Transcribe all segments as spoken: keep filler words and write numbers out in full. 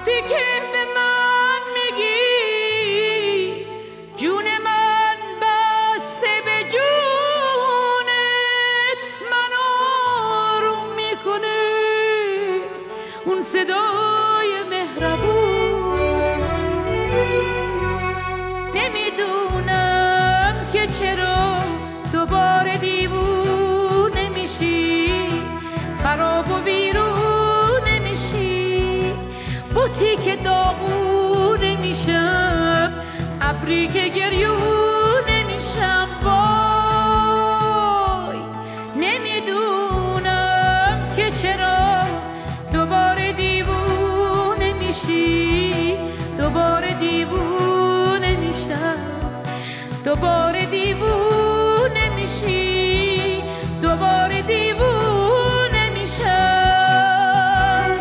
وقتی که به من میگی جون من بسته به جونت، من آروم میکنه اون صدای مهربون. نمیدونم که چرا دوباره دیوونه میشی، خراب و ویرونه میشی، بوتی که داغونه میشم، ابری که گریونه میشم. وای نمیدونم که چرا دوباره دیوونه میشی، دوباره دیوونه میشم، دوباره دیوونه میشی، دوباره دیوونه میشم.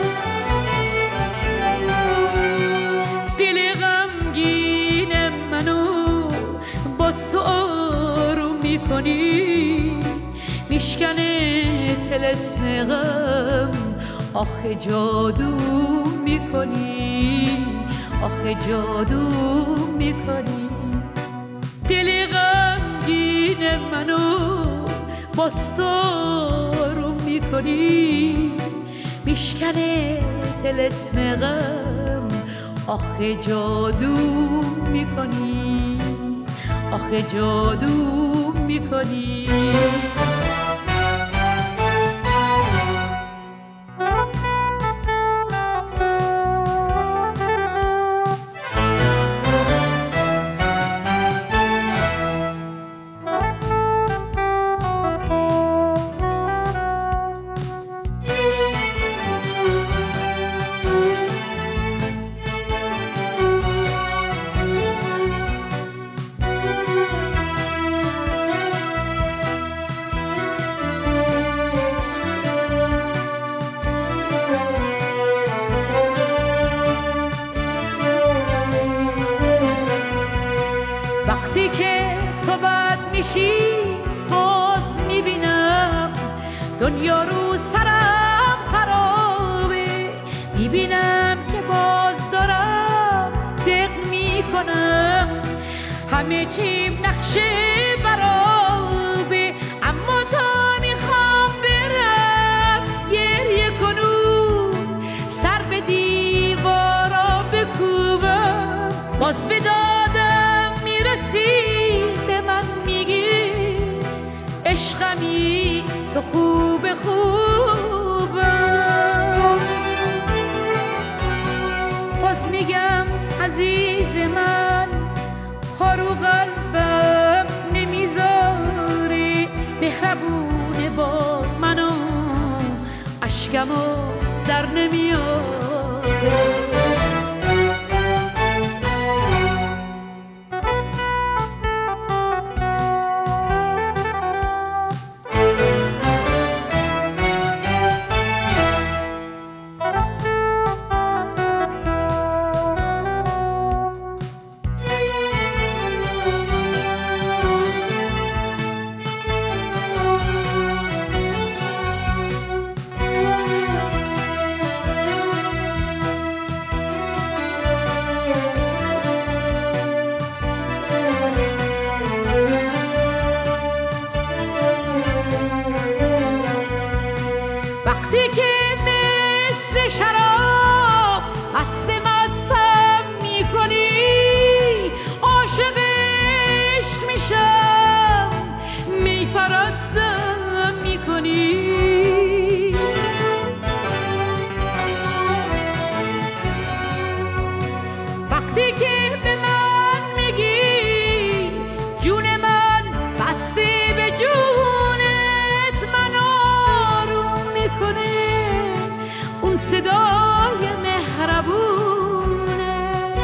دل غمگین منو باز تو آروم میکنی، میشکنه طلسم غم، آخه جادو میکنی، آخه جادو میکنی. دل غمگین منو باز تو آروم میکنی، میشکنه طلسم غم، آخه جادو میکنی، آخه جادو میکنی. وقتی که تو بد میشی باز میبینم دنیا رو سرم خرابه، میبینم که باز دارم دق میکنم، همه چیم نقشه برابه، اما تا میخوام برم گریه کنم، سر به دیوارا بکوبم، باز به دادم میرسی به من میگی عشقمی تو خوب خوبم. باز میگم عزیز من هارو قلبم نمیذاره، مهربونه با منو اشکمو در نمیاره. وقتی که مثل شراب مست مستم میکنی، عاشق عشق میشم، می پرستم میکنی. وقتی که به من میگی جون من بسته به جونت، من آروم میکنه اون صدای مهربونه.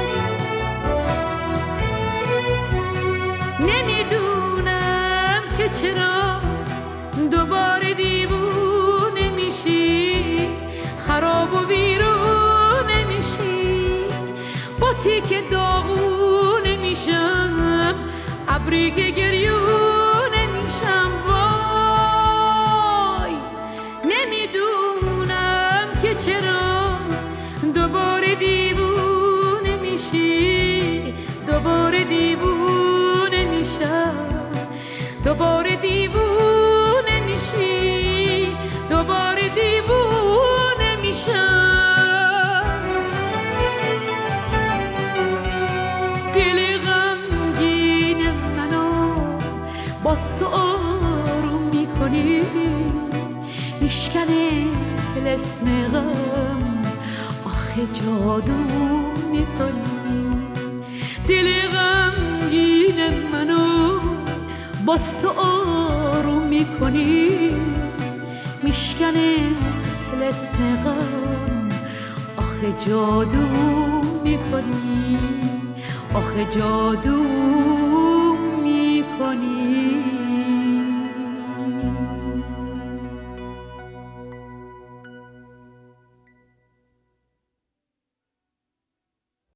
نمیدونم که چرا دوباره دیوونه میشی، خراب و ویرونه میشی، بوتی که داغونه میشم، ابری که گریونه میشم. وای نمیدونم که چرا دوباره دیوونه باز تو آروم میکنی میشکنه طلسم غم آخه جادو میکنی دل غمگین منو باز تو آروم میکنی میشکنه طلسم غم آخه جادو میکنی آخه جادو میکنی